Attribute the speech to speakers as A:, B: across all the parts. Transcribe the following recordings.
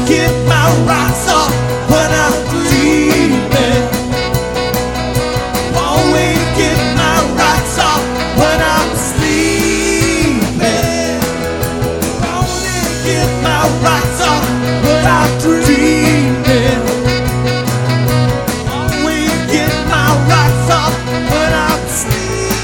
A: get my rocks off when I'm dreaming. Always get my rocks off when I'm sleeping. Always get my rocks off when I'm dreaming. Always get my rocks off when I'm sleeping.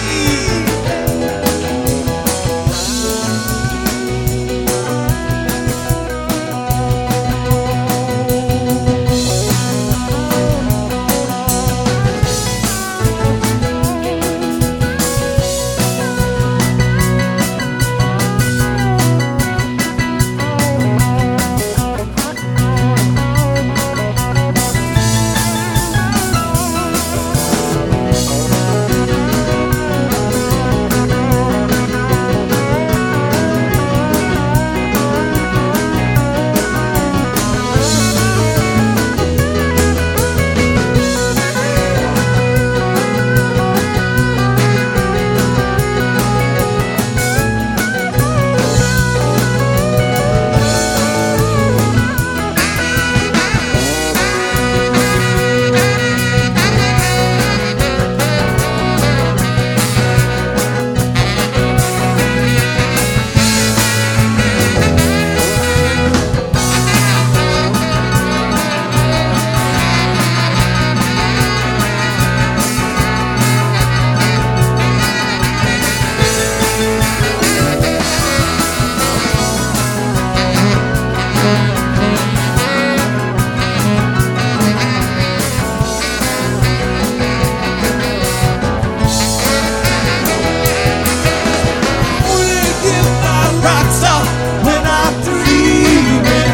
A: Rocks off when I'm dreaming.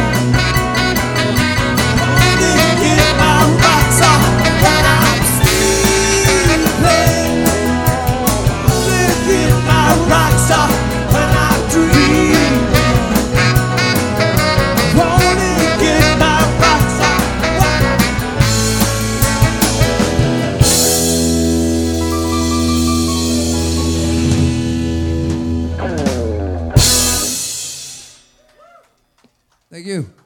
A: Only get my rocks off when I'm sleeping. Only get my rocks off when I'm dreaming. Only get my rocks off when I'm.
B: Thank you.